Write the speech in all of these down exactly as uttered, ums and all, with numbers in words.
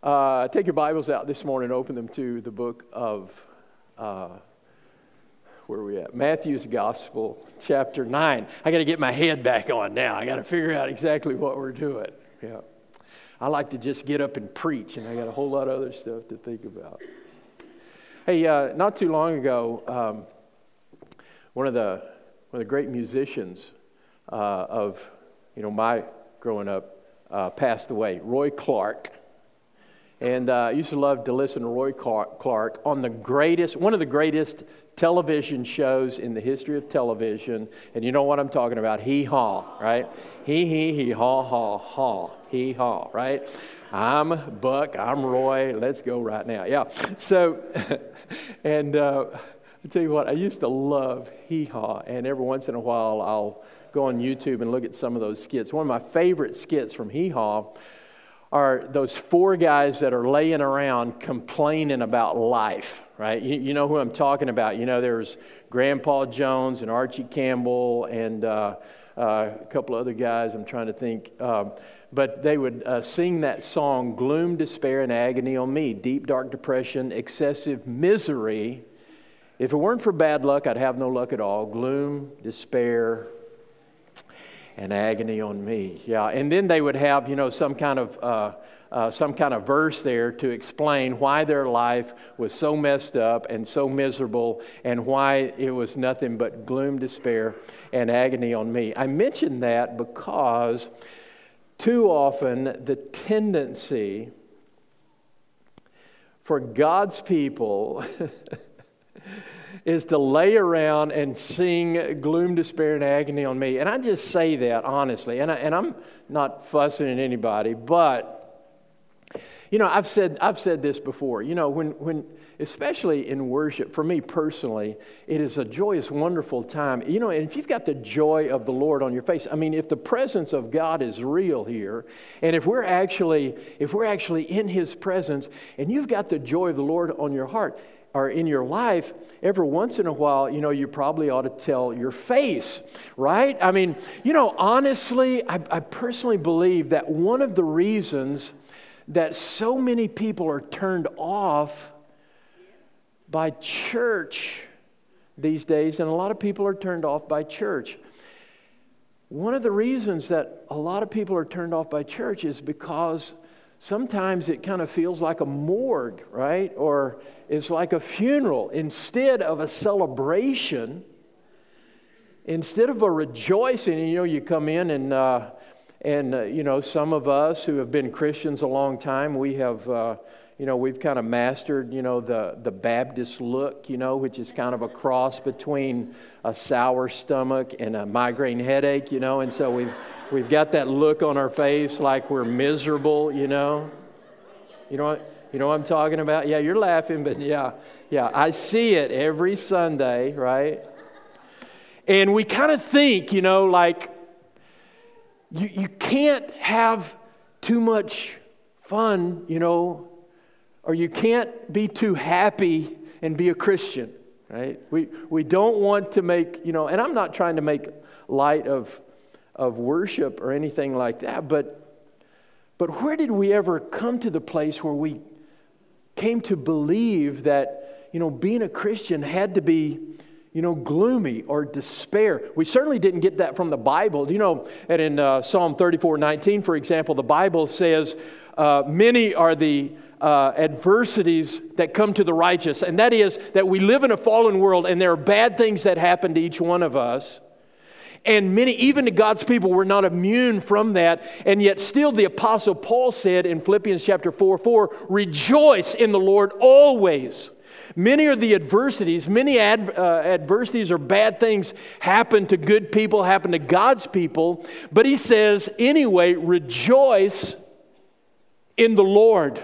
Uh, take your Bibles out this morning and open them to the book of, uh, where are we at? Matthew's Gospel, chapter nine. I got to get my head back on now. I got to figure out exactly what we're doing. Yeah, I like to just get up and preach, and I got a whole lot of other stuff to think about. Hey, uh, not too long ago, um, one of the one of the great musicians uh, of you know my growing up uh, passed away, Roy Clark. And uh, I used to love to listen to Roy Clark on the greatest, one of the greatest television shows in the history of television. And you know what I'm talking about? Hee Haw, right? Hee hee hee haw haw haw hee haw, right? I'm Buck. I'm Roy. Let's go right now. Yeah. So, and uh, I tell you what, I used to love Hee Haw, and every once in a while I'll go on YouTube and look at some of those skits. One of my favorite skits from Hee Haw are those four guys that are laying around complaining about life, right? You, you know who I'm talking about. You know, there's Grandpa Jones and Archie Campbell and uh, uh, a couple other guys I'm trying to think. Um, but they would uh, sing that song, Gloom, Despair, and Agony on Me. Deep, dark depression, excessive misery. If it weren't for bad luck, I'd have no luck at all. Gloom, despair, and agony on me. Yeah, and then they would have, you know, some kind of uh, uh, some kind of verse there to explain why their life was so messed up and so miserable, and why it was nothing but gloom, despair, and agony on me. I mention that because too often the tendency for God's people is to lay around and sing gloom, despair, and agony on me. And I just say that honestly, and, I, and I'm not fussing at anybody, but, you know, I've said I've said this before. You know, when, when especially in worship, for me personally, it is a joyous, wonderful time. You know, and if you've got the joy of the Lord on your face, I mean, if the presence of God is real here, and if we're actually, if we're actually in His presence, and you've got the joy of the Lord on your heart, or in your life, every once in a while, you know, you probably ought to tell your face, right? I mean, you know, honestly, I, I personally believe that one of the reasons that so many people are turned off by church these days, and a lot of people are turned off by church. One of the reasons that a lot of people are turned off by church is because sometimes it kind of feels like a morgue, right? Or it's like a funeral. Instead of a celebration, instead of a rejoicing, you know, you come in and, uh, and uh, you know, some of us who have been Christians a long time, we have, uh, you know, we've kind of mastered, you know, the, the Baptist look, you know, which is kind of a cross between a sour stomach and a migraine headache, you know, and so we've We've got that look on our face like we're miserable, you know. You know what, you know what I'm talking about? Yeah, you're laughing, but yeah, yeah, I see it every Sunday, right? And we kind of think, you know, like you, you can't have too much fun, you know, or you can't be too happy and be a Christian, right? We we don't want to make, you know, and I'm not trying to make light of of worship or anything like that, but but where did we ever come to the place where we came to believe that, you know, being a Christian had to be, you know, gloomy or despair? We certainly didn't get that from the Bible. You know, and in uh, Psalm thirty-four nineteen, for example, the Bible says, uh, many are the uh, adversities that come to the righteous, and that is that we live in a fallen world, and there are bad things that happen to each one of us. And many, even to God's people, were not immune from that. And yet still the Apostle Paul said in Philippians chapter four, four, rejoice in the Lord always. Many are the adversities, many ad, uh, adversities or bad things happen to good people, happen to God's people. But he says, anyway, rejoice in the Lord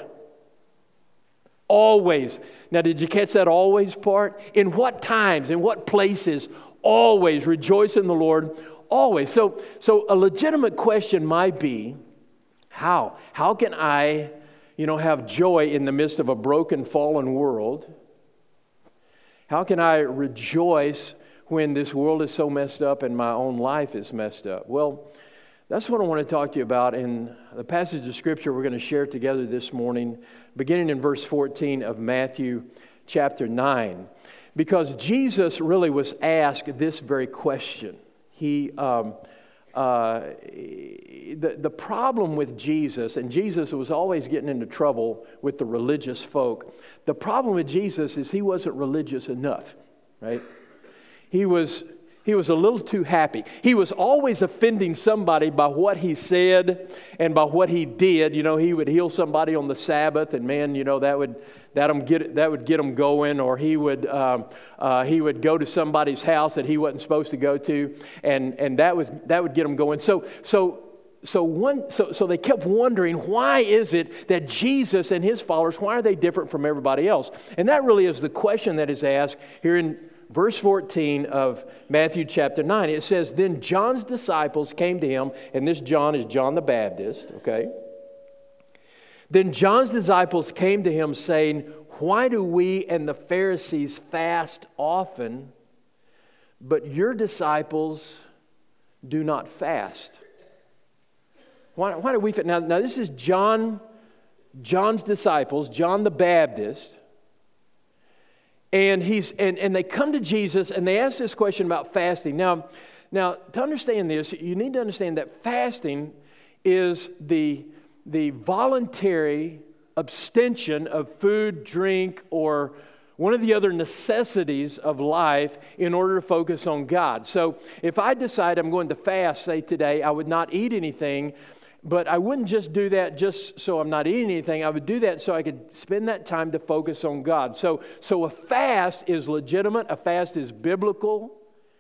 always. Now, did you catch that always part? In what times, in what places? Always rejoice in the Lord, always. So, so a legitimate question might be, how? How can I, you know, have joy in the midst of a broken, fallen world? How can I rejoice when this world is so messed up and my own life is messed up? Well, That's what I want to talk to you about in the passage of Scripture we're going to share together this morning, beginning in verse fourteen of Matthew chapter nine. Because Jesus really was asked this very question. He, um, uh, the, the problem with Jesus, and Jesus was always getting into trouble with the religious folk. The problem with Jesus is he wasn't religious enough, right? He was... He was a little too happy. He was always offending somebody by what he said and by what he did. You know, he would heal somebody on the Sabbath, and man, you know, that would that him get that would get him going. Or he would um, uh, he would go to somebody's house that he wasn't supposed to go to, and and that was that would get him going. So so. So one, so so they kept wondering, why is it that Jesus and his followers, why are they different from everybody else? And that really is the question that is asked here in verse fourteen of Matthew chapter nine. It says, then John's disciples came to him, and this John is John the Baptist, okay? Then John's disciples came to him saying, why do we and the Pharisees fast often, but your disciples do not fast? Why, why do we fast? Now, now this is John, John's disciples, John the Baptist. And he's and, and they come to Jesus and they ask this question about fasting. Now, now to understand this, you need to understand that fasting is the, the voluntary abstention of food, drink, or one of the other necessities of life in order to focus on God. So if I decide I'm going to fast, say today, I would not eat anything. But I wouldn't just do that just so I'm not eating anything. I would do that so I could spend that time to focus on God. So, so a fast is legitimate. A fast is biblical.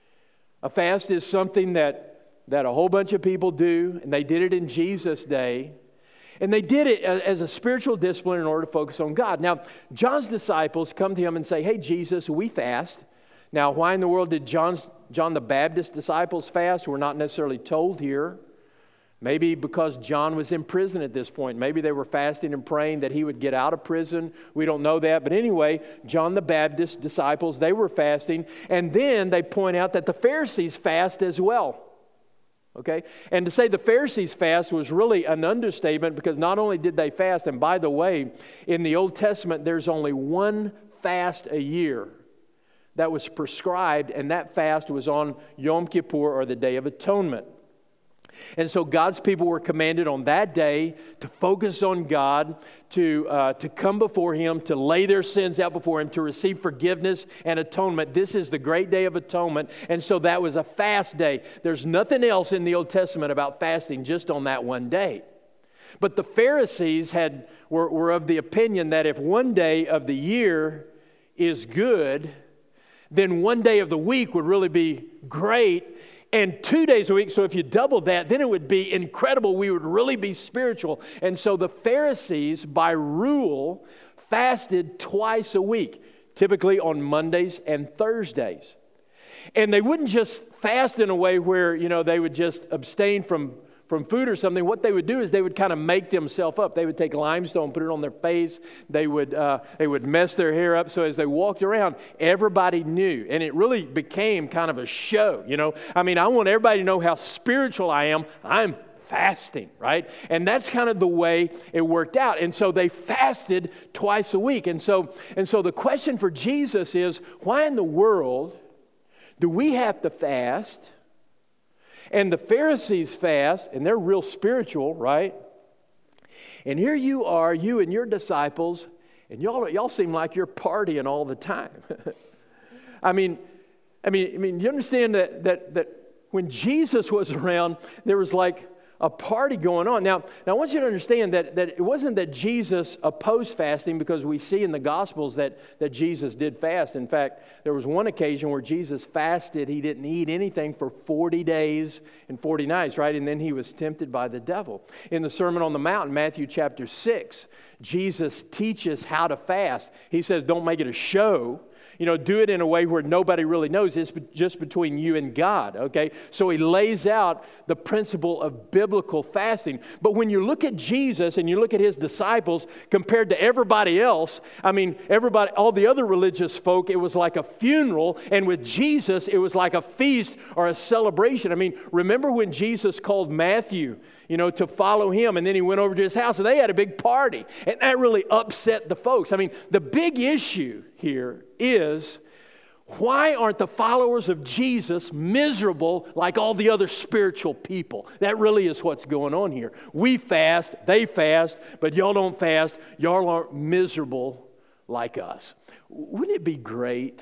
A fast is something that, that a whole bunch of people do, and they did it in Jesus' day. And they did it as a spiritual discipline in order to focus on God. Now, John's disciples come to him and say, hey, Jesus, we fast. Now, why in the world did John's, John the Baptist disciples fast? We're not necessarily told here. Maybe because John was in prison at this point. Maybe they were fasting and praying that he would get out of prison. We don't know that. But anyway, John the Baptist disciples, they were fasting. And then they point out that the Pharisees fast as well. Okay? And to say the Pharisees fast was really an understatement, because not only did they fast, and by the way, in the Old Testament, there's only one fast a year that was prescribed, and that fast was on Yom Kippur, or the Day of Atonement. And so God's people were commanded on that day to focus on God, to, uh, to come before Him, to lay their sins out before Him, to receive forgiveness and atonement. This is the great day of atonement, and so that was a fast day. There's nothing else in the Old Testament about fasting, just on that one day. But the Pharisees had were, were of the opinion that if one day of the year is good, then one day of the week would really be great. And two days a week, so if you double that, then it would be incredible. We would really be spiritual. And so the Pharisees, by rule, fasted twice a week, typically on Mondays and Thursdays. And they wouldn't just fast in a way where, you know, they would just abstain from, from food or something. What they would do is they would kind of make themselves up. They would take limestone, put it on their face. They would uh, they would mess their hair up. So as they walked around, everybody knew. And it really became kind of a show, you know. I mean, I want everybody to know how spiritual I am. I'm fasting, right? And that's kind of the way it worked out. And so they fasted twice a week. And so, and so the question for Jesus is, why in the world do we have to fast? And the Pharisees fast, and they're real spiritual, right? And here you are, you and your disciples, and y'all, y'all seem like you're partying all the time. I mean, I mean, I mean, you understand that that that when Jesus was around, there was like a party going on. Now, now I want you to understand that, that it wasn't that Jesus opposed fasting, because we see in the Gospels that, that Jesus did fast. In fact, there was one occasion where Jesus fasted. He didn't eat anything for forty days and forty nights, right? And then he was tempted by the devil. In the Sermon on the Mount, Matthew chapter six, Jesus teaches how to fast. He says, don't make it a show. You know, do it in a way where nobody really knows. It's just between you and God, okay? So he lays out the principle of biblical fasting. But when you look at Jesus and you look at his disciples compared to everybody else, I mean, everybody, all the other religious folk, it was like a funeral. And with Jesus, it was like a feast or a celebration. I mean, remember when Jesus called Matthew, you know, to follow him, and then he went over to his house, and they had a big party. And that really upset the folks. I mean, the big issue here is, why aren't the followers of Jesus miserable like all the other spiritual people? That really is what's going on here. We fast, they fast, but y'all don't fast. Y'all aren't miserable like us. Wouldn't it be great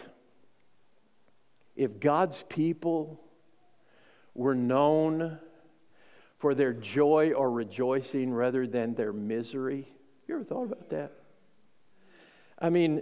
if God's people were known for their joy or rejoicing rather than their misery? You ever thought about that? I mean,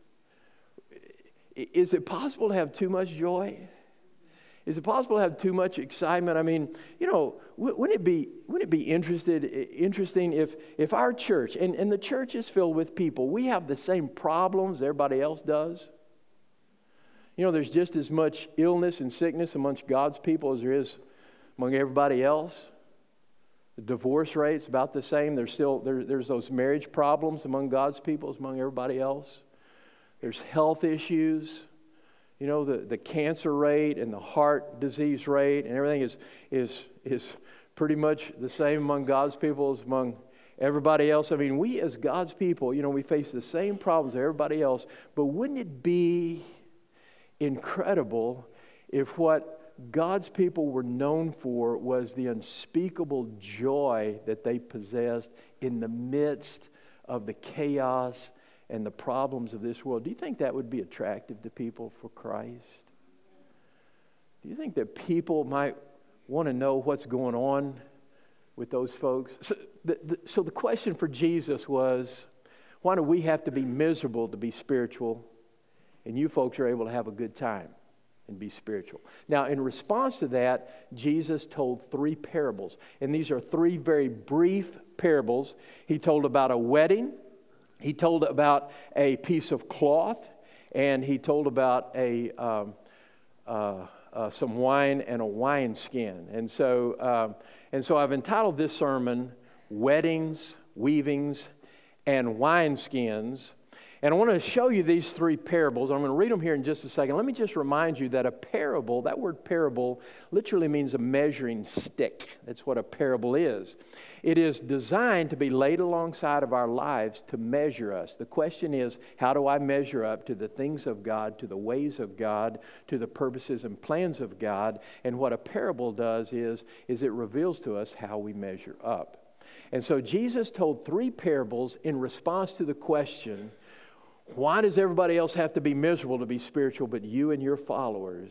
is it possible to have too much joy? Is it possible to have too much excitement? I mean, you know, wouldn't it be wouldn't it be interested, interesting if if our church, and, and the church is filled with people, we have the same problems everybody else does? You know, there's just as much illness and sickness amongst God's people as there is among everybody else. The divorce rate's about the same. There's still there, there's those marriage problems among God's people as among everybody else. There's health issues. You know, the, the cancer rate and the heart disease rate and everything is is is pretty much the same among God's people as among everybody else. I mean, we as God's people, you know, we face the same problems as everybody else. But wouldn't it be incredible if what God's people were known for was the unspeakable joy that they possessed in the midst of the chaos and the problems of this world? Do you think that would be attractive to people for Christ? Do you think that people might want to know what's going on with those folks? So the, the, so the question for Jesus was, why do we have to be miserable to be spiritual, and you folks are able to have a good time and be spiritual? Now, in response to that, Jesus told three parables. And these are three very brief parables. He told about a wedding. He told about a piece of cloth. And he told about a um, uh, uh, some wine and a wineskin. And so, um, and so I've entitled this sermon, Weddings, Weavings, and Wineskins. And I want to show you these three parables. I'm going to read them here in just a second. Let me just remind you that a parable, that word parable, literally means a measuring stick. That's what a parable is. It is designed to be laid alongside of our lives to measure us. The question is, how do I measure up to the things of God, to the ways of God, to the purposes and plans of God? And what a parable does is, is it reveals to us how we measure up. And so Jesus told three parables in response to the question, why does everybody else have to be miserable to be spiritual, but you and your followers,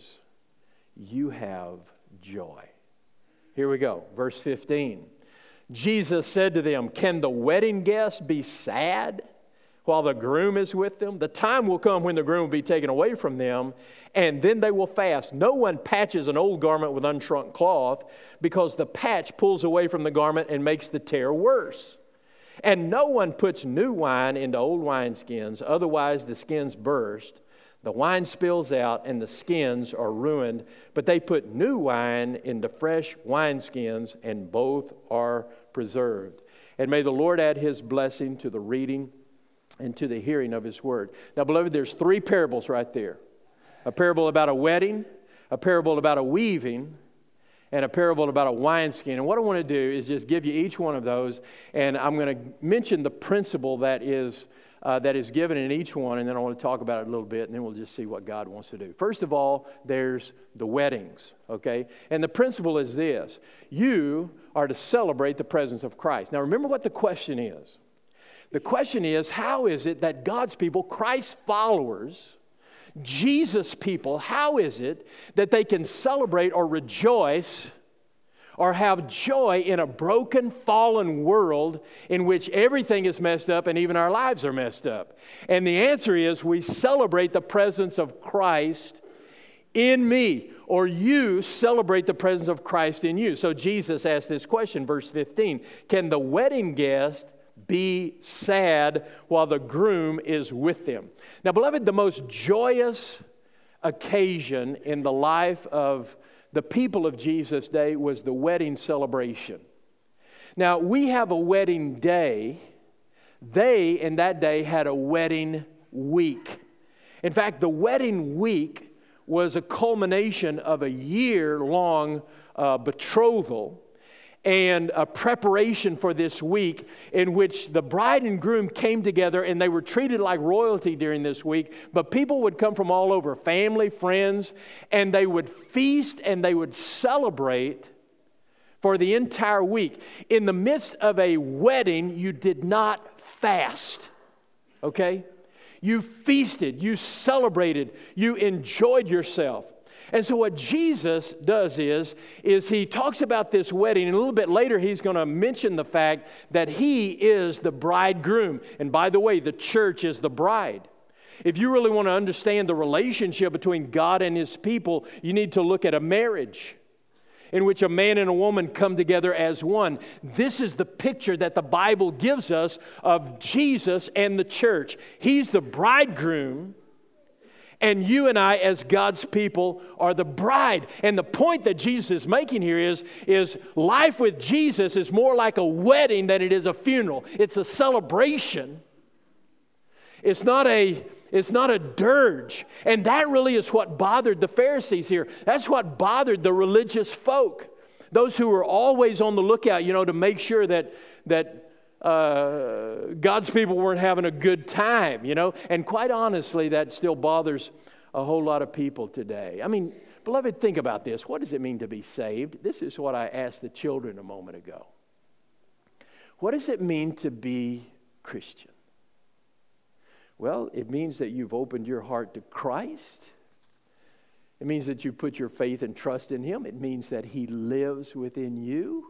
you have joy? Here we go, verse fifteen. Jesus said to them, can the wedding guests be sad while the groom is with them? The time will come when the groom will be taken away from them, and then they will fast. No one patches an old garment with unshrunk cloth, because the patch pulls away from the garment and makes the tear worse. And no one puts new wine into old wineskins, otherwise the skins burst. The wine spills out and the skins are ruined, but they put new wine into fresh wineskins, and both are preserved. And may the Lord add his blessing to the reading and to the hearing of his word. Now, beloved, there's three parables right there. A parable about a wedding, a parable about a weaving, and a parable about a wineskin. And what I want to do is just give you each one of those, and I'm going to mention the principle that is uh, that is given in each one, and then I want to talk about it a little bit, and then we'll just see what God wants to do. First of all, there's the weddings, okay? And the principle is this. You are to celebrate the presence of Christ. Now, remember what the question is. The question is, how is it that God's people, Christ's followers, Jesus people, how is it that they can celebrate or rejoice or have joy in a broken, fallen world in which everything is messed up and even our lives are messed up? And the answer is, we celebrate the presence of Christ in me, or you celebrate the presence of Christ in you. So Jesus asked this question, verse fifteen, can the wedding guest be sad while the groom is with them. Now, beloved, the most joyous occasion in the life of the people of Jesus' day was the wedding celebration. Now, we have a wedding day. They, in that day, had a wedding week. In fact, the wedding week was a culmination of a year-long uh, betrothal and a preparation for this week in which the bride and groom came together, and they were treated like royalty during this week. But people would come from all over, family, friends, and they would feast and they would celebrate for the entire week. In the midst of a wedding, you did not fast, okay? You feasted, you celebrated, you enjoyed yourself. And so what Jesus does is, is he talks about this wedding, and a little bit later he's going to mention the fact that he is the bridegroom. And by the way, the church is the bride. If you really want to understand the relationship between God and His people, you need to look at a marriage in which a man and a woman come together as one. This is the picture that the Bible gives us of Jesus and the church. He's the bridegroom, and you and I, as God's people, are the bride. And the point that Jesus is making here is, is life with Jesus is more like a wedding than it is a funeral. It's a celebration. It's not a, it's not a dirge. And that really is what bothered the Pharisees here. That's what bothered the religious folk. Those who were always on the lookout, you know, to make sure that, that uh, God's people weren't having a good time, you know. And quite honestly, that still bothers a whole lot of people today. I mean, beloved, think about this. What does it mean to be saved? This is what I asked the children a moment ago. What does it mean to be Christian? Well, it means that you've opened your heart to Christ. It means that you put your faith and trust in Him. It means that He lives within you.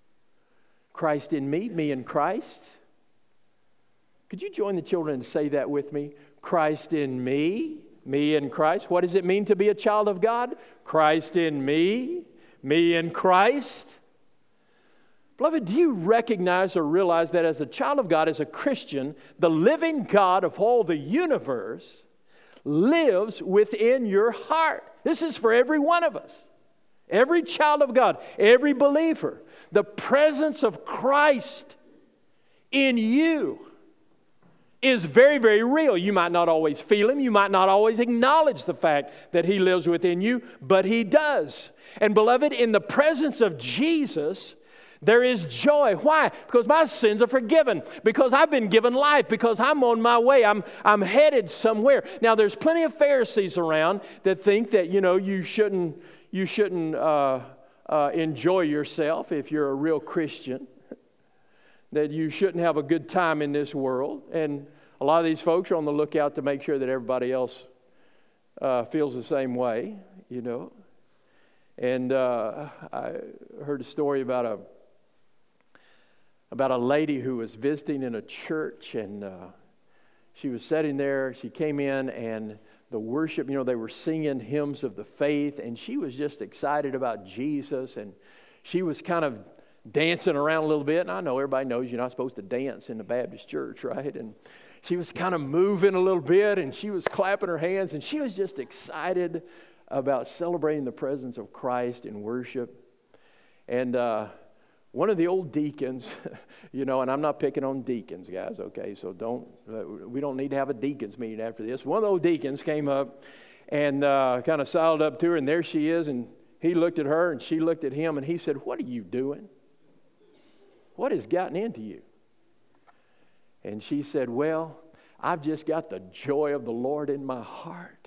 Christ in me, me in Christ. Could you join the children and say that with me? Christ in me, me in Christ. What does it mean to be a child of God? Christ in me, me in Christ. Beloved, do you recognize or realize that as a child of God, as a Christian, the living God of all the universe lives within your heart? This is for every one of us. Every child of God, every believer. The presence of Christ in you is very, very real. You might not always feel Him. You might not always acknowledge the fact that He lives within you, but He does. And beloved, in the presence of Jesus, there is joy. Why? Because my sins are forgiven. Because I've been given life. Because I'm on my way. I'm, I'm headed somewhere. Now, there's plenty of Pharisees around that think that, you know, you shouldn't, you shouldn't uh, uh, enjoy yourself if you're a real Christian. That you shouldn't have a good time in this world. And a lot of these folks are on the lookout to make sure that everybody else uh, feels the same way, you know. And uh, I heard a story about a about a lady who was visiting in a church, and uh, she was sitting there. She came in, and the worship, you know, they were singing hymns of the faith, and she was just excited about Jesus, and she was kind of dancing around a little bit. And I know everybody knows you're not supposed to dance in the Baptist church, right? And she was kind of moving a little bit, and she was clapping her hands, and she was just excited about celebrating the presence of Christ in worship. And uh, one of the old deacons, you know, and I'm not picking on deacons, guys, okay? So don't, uh, we don't need to have a deacons meeting after this. One of the old deacons came up and uh, kind of sidled up to her, and there she is, and he looked at her, and she looked at him, and he said, "What are you doing? What has gotten into you?" And she said, "Well, I've just got the joy of the Lord in my heart."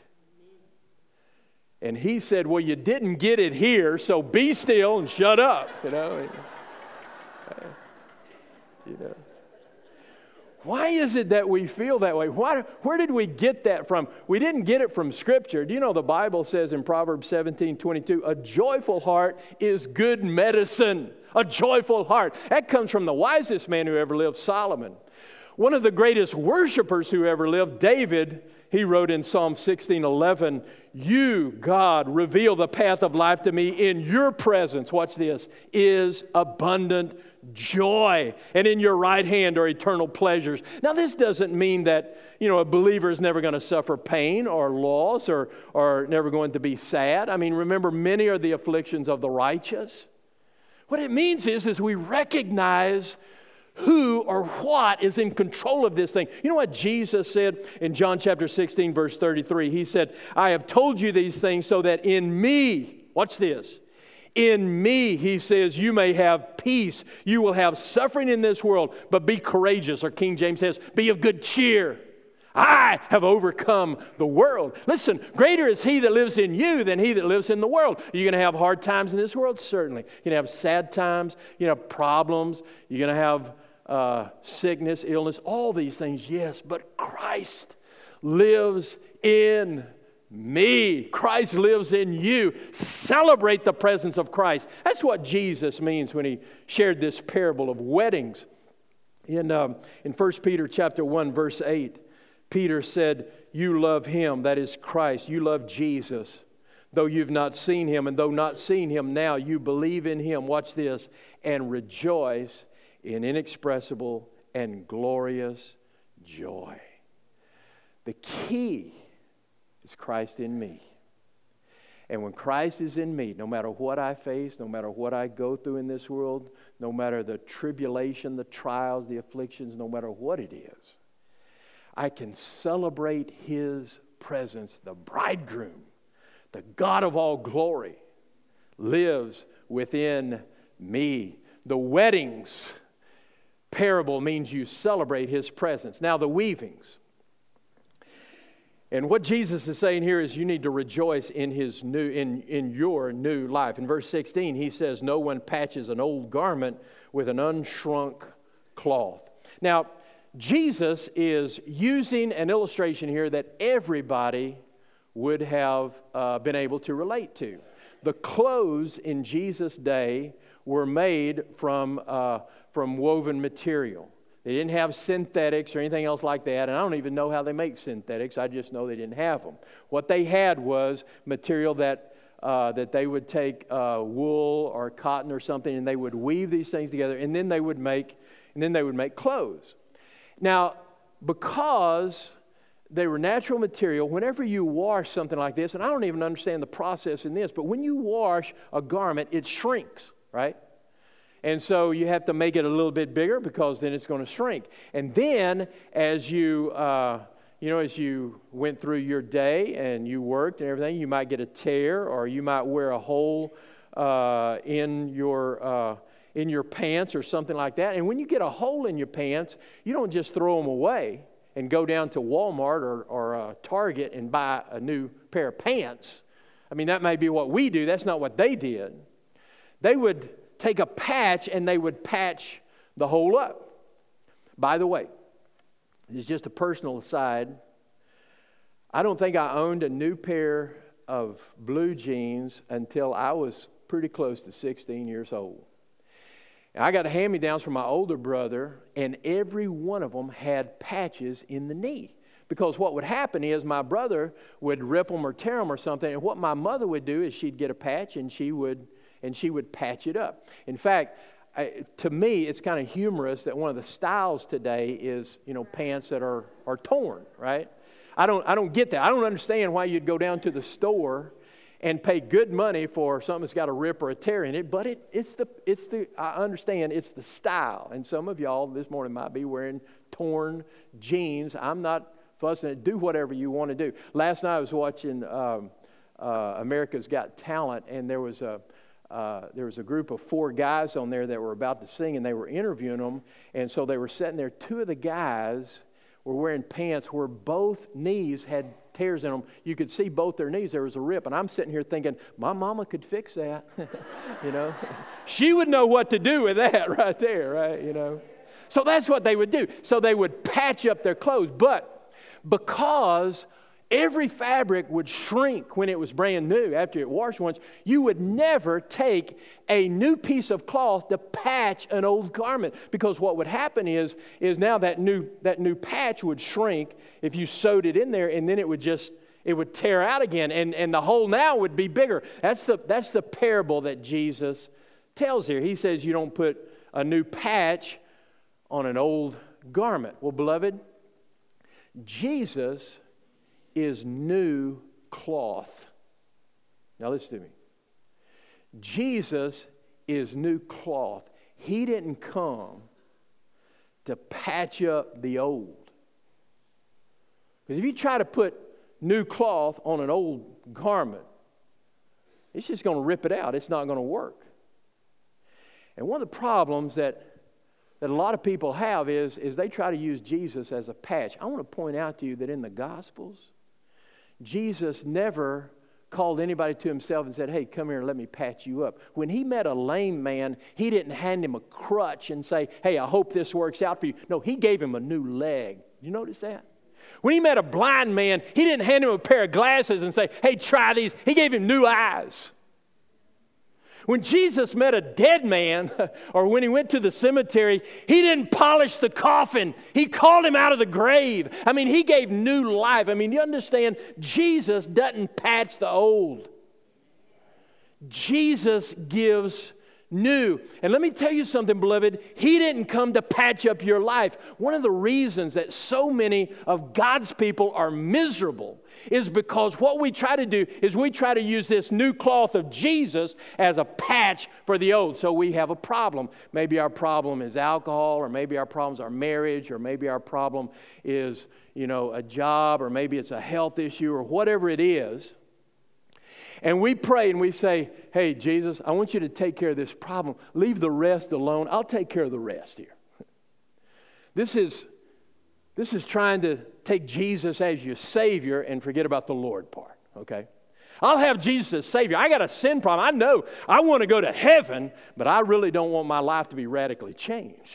And he said, "Well, you didn't get it here, so be still and shut up." You know, you know. Why is it that we feel that way? Why, where did we get that from? We didn't get it from Scripture. Do you know the Bible says in Proverbs seventeen twenty-two, a joyful heart is good medicine. A joyful heart. That comes from the wisest man who ever lived, Solomon. One of the greatest worshipers who ever lived, David, he wrote in Psalm sixteen eleven, "You, God, reveal the path of life to me. In your presence," watch this, "is abundant joy, and in your right hand are eternal pleasures. Now, this doesn't mean that, you know, a believer is never going to suffer pain or loss or, or never going to be sad. I mean, remember, many are the afflictions of the righteous. What it means is, is we recognize who or what is in control of this thing. You know what Jesus said in John chapter sixteen, verse thirty-three? He said, I have told you these things so that in me, watch this, in me, he says, you may have peace. You will have suffering in this world, but be courageous. Or King James says, be of good cheer. I have overcome the world. Listen, greater is he that lives in you than he that lives in the world. Are you going to have hard times in this world? Certainly. You're going to have sad times. You're going to have problems. You're going to have uh, sickness, illness, all these things. Yes, but Christ lives in me. Christ lives in you. Celebrate the presence of Christ. That's what Jesus means when he shared this parable of weddings. In, um, in First Peter chapter one, verse eight, Peter said, you love him, that is Christ. You love Jesus, though you've not seen him. And though not seeing him now, you believe in him. Watch this. And rejoice in inexpressible and glorious joy. The key is Christ in me. And when Christ is in me, no matter what I face, no matter what I go through in this world, no matter the tribulation, the trials, the afflictions, no matter what it is, I can celebrate his presence. The bridegroom, the God of all glory, lives within me. The weddings parable means you celebrate his presence. Now the weavings. And what Jesus is saying here is you need to rejoice in his new, in, in your new life. In verse sixteen, he says, no one patches an old garment with an unshrunk cloth. Now, Jesus is using an illustration here that everybody would have uh, been able to relate to. The clothes in Jesus' day were made from, uh, from woven material. They didn't have synthetics or anything else like that, and I don't even know how they make synthetics. I just know they didn't have them. What they had was material that, uh, that they would take uh, wool or cotton or something, and they would weave these things together, and then they would make, and then they would make clothes. Now, because they were natural material, whenever you wash something like this, and I don't even understand the process in this, but when you wash a garment, it shrinks, right? And so you have to make it a little bit bigger because then it's going to shrink. And then as you, uh, you know, as you went through your day and you worked and everything, you might get a tear or you might wear a hole uh, in your uh in your pants or something like that. And when you get a hole in your pants, you don't just throw them away and go down to Walmart or, or uh, Target and buy a new pair of pants. I mean, that may be what we do. That's not what they did. They would take a patch and they would patch the hole up. By the way, it's just a personal aside. I don't think I owned a new pair of blue jeans until I was pretty close to sixteen years old. I got hand-me-downs from my older brother, and every one of them had patches in the knee. Because what would happen is my brother would rip them or tear them or something, and what my mother would do is she'd get a patch and she would and she would patch it up. In fact, I, to me, it's kind of humorous that one of the styles today is, you know, pants that are are torn, right? I don't I don't get that. I don't understand why you'd go down to the store and pay good money for something that's got a rip or a tear in it, but it, it's the, it's the, I understand it's the style. And some of y'all this morning might be wearing torn jeans. I'm not fussing it. Do whatever you want to do. Last night I was watching um, uh, America's Got Talent, and there was a, uh, there was a group of four guys on there that were about to sing, and they were interviewing them. And so they were sitting there. Two of the guys were wearing pants where both knees had tears in them. You could see both their knees. There was a rip. And I'm sitting here thinking, my mama could fix that. You know, she would know what to do with that right there, right? You know, so that's what they would do. So they would patch up their clothes. But because every fabric would shrink when it was brand new after it washed once, you would never take a new piece of cloth to patch an old garment, because what would happen is is now that new that new patch would shrink if you sewed it in there, and then it would just it would tear out again, and and the hole now would be bigger. That's the that's the parable that Jesus tells here. He says you don't put a new patch on an old garment. Well, beloved, Jesus is new cloth. Now listen to me. Jesus is new cloth. He didn't come to patch up the old. Because if you try to put new cloth on an old garment, it's just going to rip it out. It's not going to work. And one of the problems that, that a lot of people have is, is they try to use Jesus as a patch. I want to point out to you that in the Gospels, Jesus never called anybody to himself and said, hey, come here and let me patch you up. When he met a lame man, he didn't hand him a crutch and say, hey, I hope this works out for you. No, he gave him a new leg. You notice that? When he met a blind man, he didn't hand him a pair of glasses and say, hey, try these. He gave him new eyes. When Jesus met a dead man, or when he went to the cemetery, he didn't polish the coffin. He called him out of the grave. I mean, he gave new life. I mean, you understand, Jesus doesn't patch the old. Jesus gives new. And let me tell you something, beloved. He didn't come to patch up your life. One of the reasons that so many of God's people are miserable is because what we try to do is we try to use this new cloth of Jesus as a patch for the old. So we have a problem. Maybe our problem is alcohol, or maybe our problem is our marriage, or maybe our problem is, you know, a job, or maybe it's a health issue, or whatever it is. And we pray and we say, hey, Jesus, I want you to take care of this problem. Leave the rest alone. I'll take care of the rest here. This is, this is trying to take Jesus as your Savior and forget about the Lord part, okay? I'll have Jesus as Savior. I got a sin problem. I know I want to go to heaven, but I really don't want my life to be radically changed.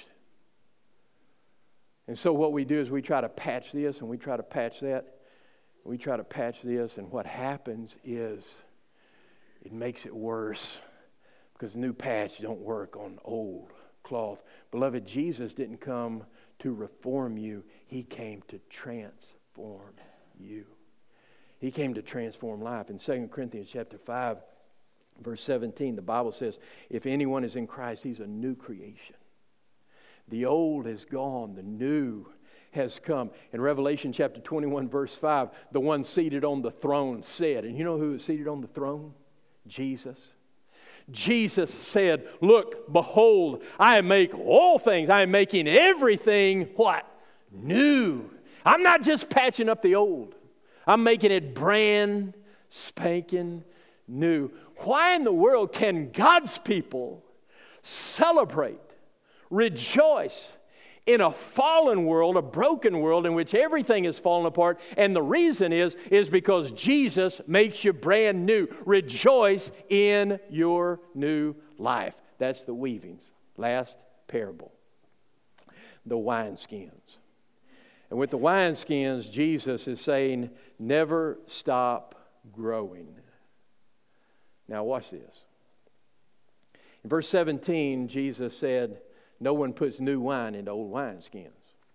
And so what we do is we try to patch this and we try to patch that. We try to patch this, and what happens is it makes it worse, because new patch don't work on old cloth. Beloved, Jesus didn't come to reform you. He came to transform you. He came to transform life. In Second Corinthians chapter five, verse seventeen, the Bible says, if anyone is in Christ, he's a new creation. The old is gone, the new has come. In Revelation chapter twenty-one, verse five, the one seated on the throne said, and you know who is seated on the throne? Jesus. Jesus said, look, behold, I make all things. I am making everything, what? New. I'm not just patching up the old. I'm making it brand spanking new. Why in the world can God's people celebrate, rejoice in a fallen world, a broken world in which everything is fallen apart? And the reason is, is because Jesus makes you brand new. Rejoice in your new life. That's the weavings. Last parable. The wineskins. And with the wineskins, Jesus is saying, never stop growing. Now watch this. In verse seventeen, Jesus said, no one puts new wine into old wineskins.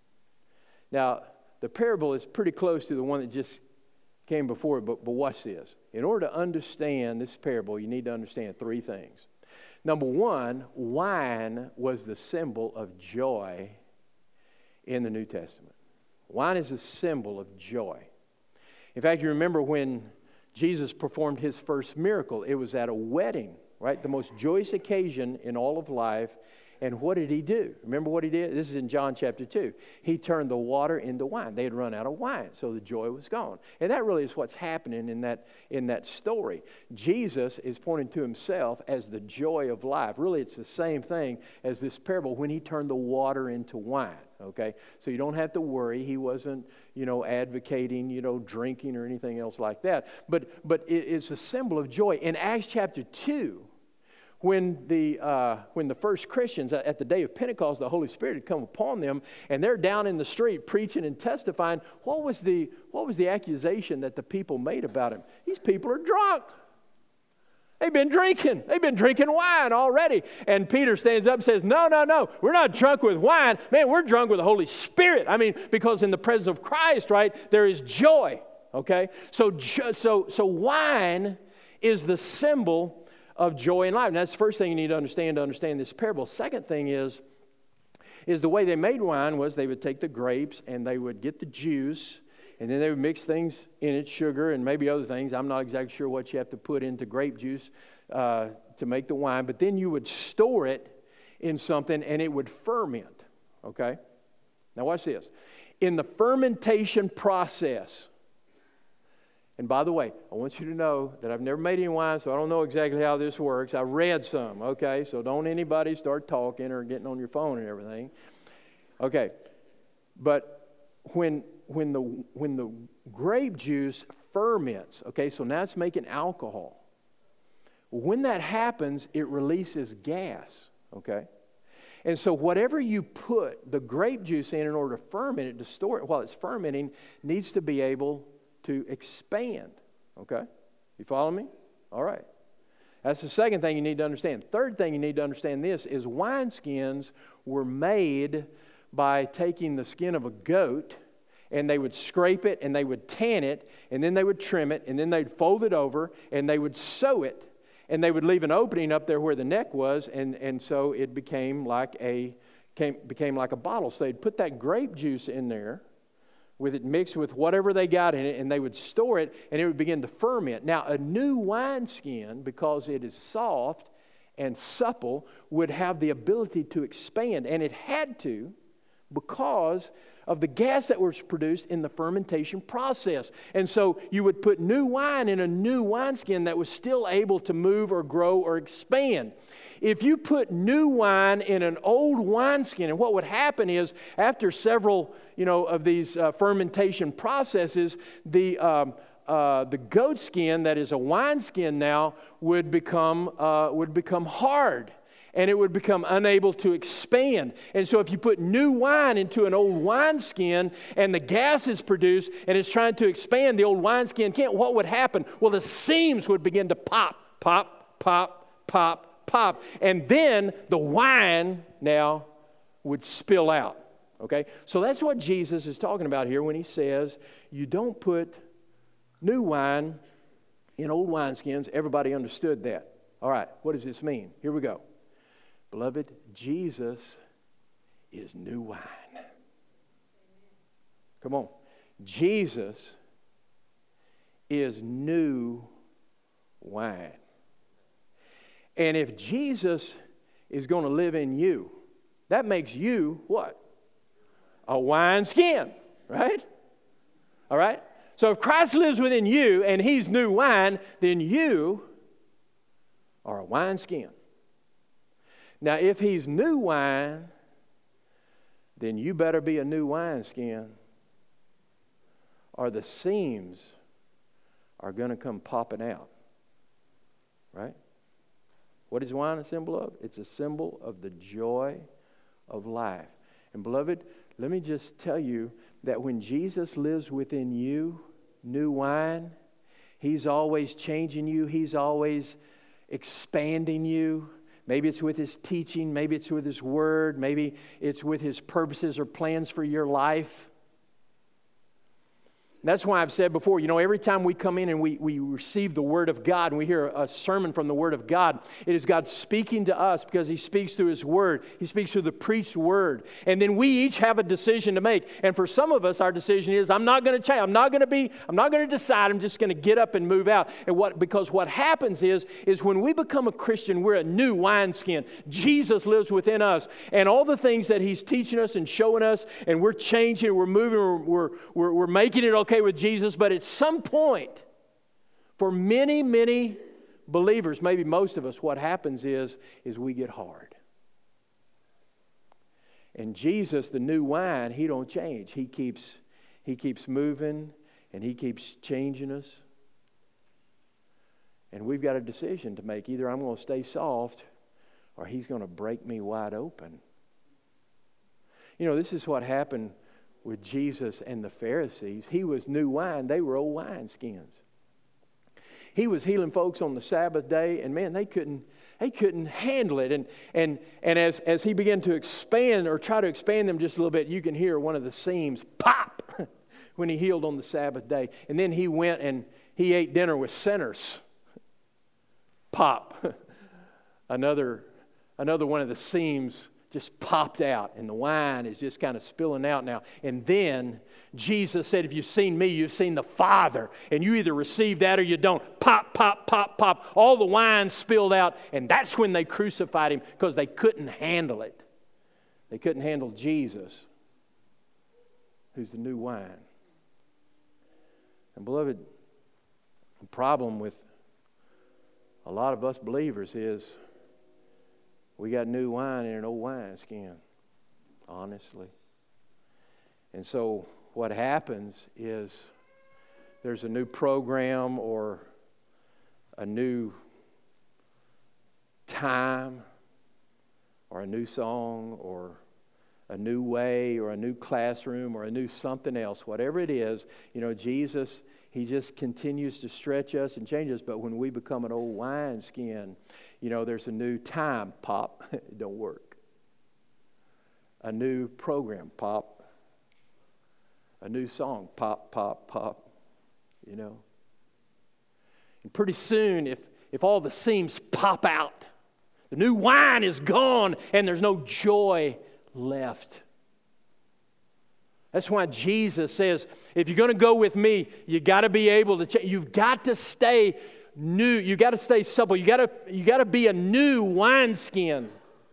Now, the parable is pretty close to the one that just came before it, but, but watch this. In order to understand this parable, you need to understand three things. Number one, wine was the symbol of joy in the New Testament. Wine is a symbol of joy. In fact, you remember when Jesus performed his first miracle, it was at a wedding, right? The most joyous occasion in all of life. And what did he do? Remember what he did? This is in John chapter two. He turned the water into wine. They had run out of wine, so the joy was gone. And that really is what's happening in that, in that story. Jesus is pointing to himself as the joy of life. Really, it's the same thing as this parable when he turned the water into wine. Okay? So you don't have to worry. He wasn't, you know, advocating, you know, drinking or anything else like that. But, but it, it's a symbol of joy. In Acts chapter two, When the, uh, when the first Christians at the day of Pentecost, the Holy Spirit had come upon them, and they're down in the street preaching and testifying, what was the, what was the accusation that the people made about him? These people are drunk. They've been drinking. They've been drinking wine already. And Peter stands up and says, no, no, no, we're not drunk with wine. Man, we're drunk with the Holy Spirit. I mean, because in the presence of Christ, right, there is joy, okay? So, so, so wine is the symbol of joy in life. And that's the first thing you need to understand to understand this parable. Second thing is, is the way they made wine was they would take the grapes and they would get the juice, and then they would mix things in it, sugar and maybe other things. I'm not exactly sure what you have to put into grape juice uh, to make the wine. But then you would store it in something and it would ferment, okay? Now watch this. In the fermentation process, and by the way, I want you to know that I've never made any wine, so I don't know exactly how this works. I read some, okay? So don't anybody start talking or getting on your phone and everything. Okay, but when when the when the grape juice ferments, okay, so now it's making alcohol. When that happens, it releases gas, okay? And so whatever you put the grape juice in in order to ferment it, to store it while it's fermenting, needs to be able to expand, okay? You follow me? All right. That's the second thing you need to understand. Third thing you need to understand this is wineskins were made by taking the skin of a goat, and they would scrape it and they would tan it, and then they would trim it, and then they'd fold it over and they would sew it, and they would leave an opening up there where the neck was, and, and so it became like a came, became like a bottle. So they'd put that grape juice in there with it mixed with whatever they got in it, and they would store it, and it would begin to ferment. Now, a new wineskin, because it is soft and supple, would have the ability to expand, and it had to because of the gas that was produced in the fermentation process. And so you would put new wine in a new wineskin that was still able to move or grow or expand. If you put new wine in an old wineskin, and what would happen is after several, you know, of these uh, fermentation processes, the um, uh, the goat skin that is a wineskin now would become uh, would become hard. And it would become unable to expand. And so if you put new wine into an old wineskin and the gas is produced and it's trying to expand, the old wineskin can't, what would happen? Well, the seams would begin to pop, pop, pop, pop, pop. And then the wine now would spill out. Okay? So that's what Jesus is talking about here when he says, you don't put new wine in old wineskins. Everybody understood that. All right, what does this mean? Here we go. Beloved, Jesus is new wine. Come on. Jesus is new wine. And if Jesus is going to live in you, that makes you what? A wineskin, right? All right? So if Christ lives within you and he's new wine, then you are a wineskin. Now, if he's new wine, then you better be a new wineskin, or the seams are going to come popping out. Right? What is wine a symbol of? It's a symbol of the joy of life. And beloved, let me just tell you that when Jesus lives within you, new wine, he's always changing you. He's always expanding you. Maybe it's with his teaching. Maybe it's with his word. Maybe it's with his purposes or plans for your life. That's why I've said before, you know, every time we come in and we, we receive the Word of God and we hear a sermon from the Word of God, it is God speaking to us because he speaks through his Word. He speaks through the preached Word. And then we each have a decision to make. And for some of us, our decision is, I'm not going to change. I'm not going to be, I'm not going to decide. I'm just going to get up and move out. And what, because what happens is, is when we become a Christian, we're a new wineskin. Jesus lives within us. And all the things that he's teaching us and showing us, and we're changing, we're moving, we're, we're, we're making it okay with Jesus, but at some point, for many, many believers, maybe most of us, what happens is, is we get hard. And Jesus, the new wine, he don't change. He keeps, he keeps moving and he keeps changing us. And we've got a decision to make. Either I'm going to stay soft or he's going to break me wide open. You know, this is what happened with Jesus and the Pharisees. He was new wine. They were old wineskins. He was healing folks on the Sabbath day, and man, they couldn't, they couldn't handle it. And and and as, as he began to expand or try to expand them just a little bit, you can hear one of the seams pop when he healed on the Sabbath day. And then he went and he ate dinner with sinners. Pop. another, another one of the seams just popped out, and the wine is just kind of spilling out now. And then Jesus said, if you've seen me, you've seen the Father. And you either receive that or you don't. Pop, pop, pop, pop. All the wine spilled out, and that's when they crucified him, because they couldn't handle it. They couldn't handle Jesus, who's the new wine. And beloved, the problem with a lot of us believers is we got new wine in an old wineskin, honestly. And so what happens is there's a new program or a new time or a new song or a new way or a new classroom or a new something else, whatever it is. You know, Jesus, he just continues to stretch us and change us. But when we become an old wineskin, you know, there's a new time, pop, it don't work. A new program, pop. A new song, pop, pop, pop, you know. And pretty soon, if, if all the seams pop out, the new wine is gone and there's no joy left. That's why Jesus says, if you're going to go with me, you got to be able to change. You've got to stay new. You got to stay supple. You got to you got to be a new wineskin.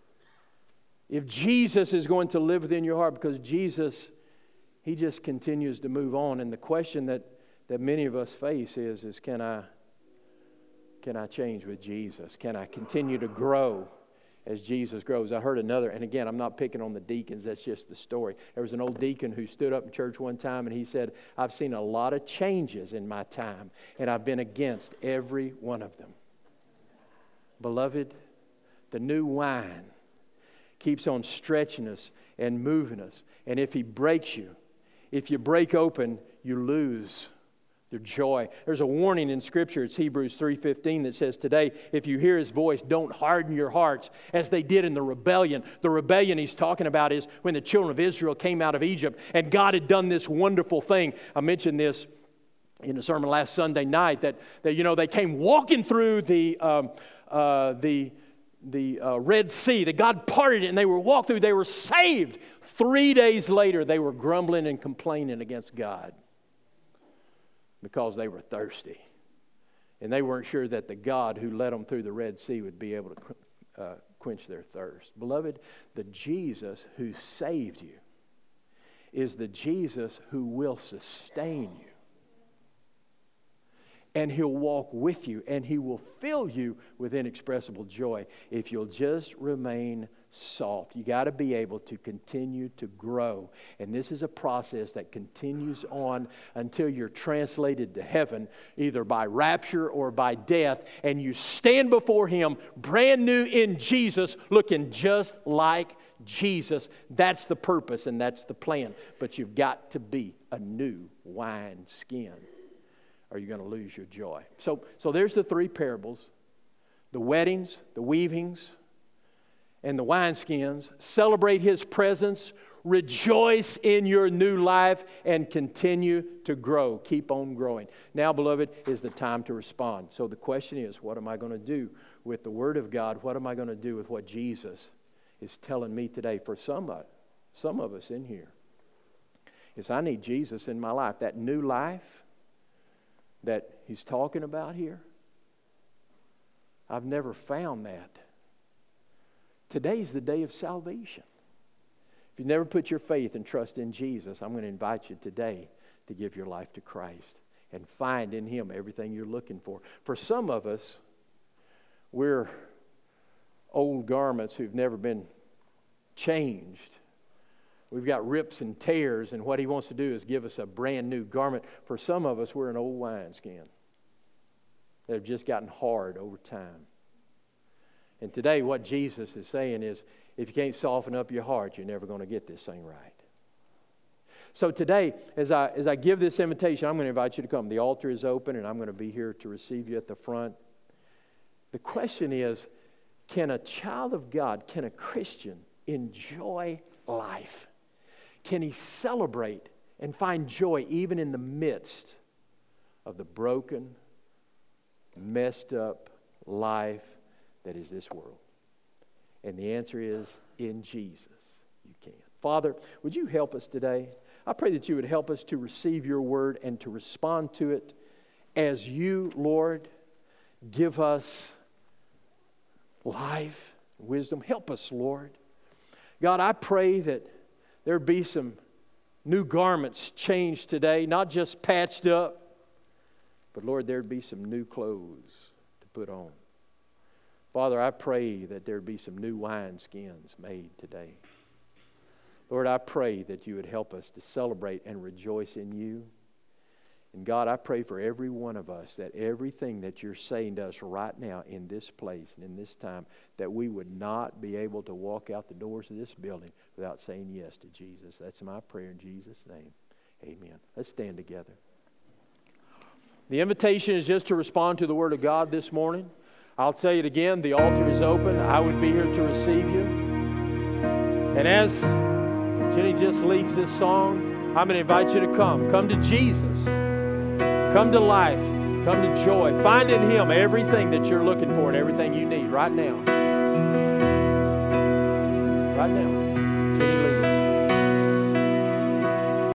If Jesus is going to live within your heart, because Jesus, he just continues to move on. And the question that, that many of us face is, is can I can I change with Jesus? Can I continue to grow as Jesus grows? I heard another, and again, I'm not picking on the deacons, that's just the story. There was an old deacon who stood up in church one time and he said, I've seen a lot of changes in my time, and I've been against every one of them. Beloved, the new wine keeps on stretching us and moving us. And if he breaks you, if you break open, you lose their joy. There's a warning in Scripture. It's Hebrews three fifteen that says, today, if you hear his voice, don't harden your hearts as they did in the rebellion. The rebellion he's talking about is when the children of Israel came out of Egypt and God had done this wonderful thing. I mentioned this in a sermon last Sunday night that, that you know, they came walking through the, um, uh, the, the uh, Red Sea, that God parted it and they were walked through. They were saved. Three days later, they were grumbling and complaining against God, because they were thirsty. And they weren't sure that the God who led them through the Red Sea would be able to uh, quench their thirst. Beloved, the Jesus who saved you is the Jesus who will sustain you. And he'll walk with you, and he will fill you with inexpressible joy if you'll just remain soft. You got to be able to continue to grow. And this is a process that continues on until you're translated to heaven, either by rapture or by death, and you stand before him brand new in Jesus, looking just like Jesus. That's the purpose and that's the plan. But you've got to be a new wineskin, or you're going to lose your joy. So, so there's the three parables: the weddings, the weavings, and the wineskins. Celebrate his presence, rejoice in your new life, and continue to grow. Keep on growing. Now, beloved, is the time to respond. So the question is, what am I going to do with the Word of God? What am I going to do with what Jesus is telling me today? For some, some of us in here, is I need Jesus in my life. That new life that he's talking about here, I've never found that. Today's the day of salvation. If you never put your faith and trust in Jesus, I'm going to invite you today to give your life to Christ and find in him everything you're looking for. For some of us, we're old garments who've never been changed. We've got rips and tears, and what he wants to do is give us a brand new garment. For some of us, we're an old wineskin that have just gotten hard over time. And today, what Jesus is saying is, if you can't soften up your heart, you're never going to get this thing right. So today, as I, as I give this invitation, I'm going to invite you to come. The altar is open, and I'm going to be here to receive you at the front. The question is, can a child of God, can a Christian enjoy life? Can he celebrate and find joy even in the midst of the broken, messed up life that is this world? And the answer is, in Jesus, you can. Father, would you help us today? I pray that you would help us to receive your word and to respond to it as you, Lord, give us life, wisdom. Help us, Lord. God, I pray that there be some new garments changed today, not just patched up, but Lord, there'd be some new clothes to put on. Father, I pray that there'd be some new wineskins made today. Lord, I pray that you would help us to celebrate and rejoice in you. And God, I pray for every one of us that everything that you're saying to us right now in this place and in this time, that we would not be able to walk out the doors of this building without saying yes to Jesus. That's my prayer in Jesus' name. Amen. Let's stand together. The invitation is just to respond to the Word of God this morning. I'll tell you it again, the altar is open. I would be here to receive you. And as Jenny just leads this song, I'm going to invite you to come. Come to Jesus. Come to life. Come to joy. Find in Him everything that you're looking for and everything you need right now. Right now. Jenny,